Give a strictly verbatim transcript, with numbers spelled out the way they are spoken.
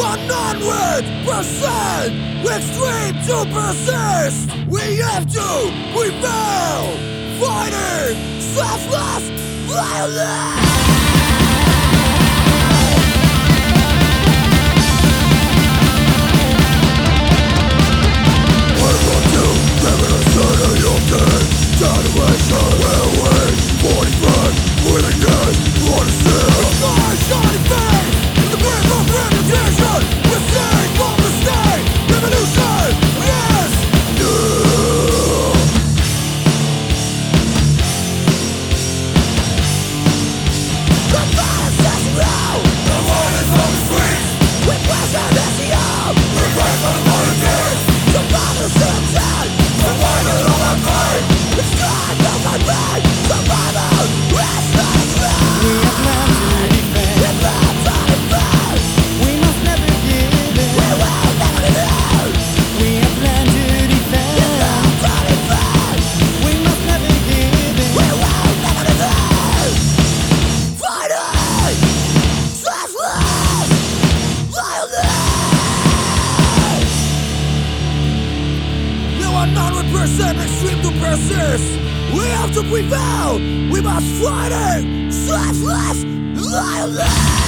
one hundred percent extreme to persist. We have to prevail, fighting selfless violence. Generation will win, forty-five, winning dead, what is this? The sky shining face, the grip of reputation, we're seeing from the state, revolution, yes! Yeah. The violence is real, the violence on the streets, we question S E O, we pray for the volunteers, the violence is dead, the violence of our fight. It's time to fight back, survival is not free. We have learned to defend. We've learned to defend. We must never give in. We will never give in. We have learned to defend. We've learned to defend. We must never give in. We will never give in. Fighting senseless violence. We are one hundred percent extreme to persist. We have to prevail. We must fight it. Senseless violence.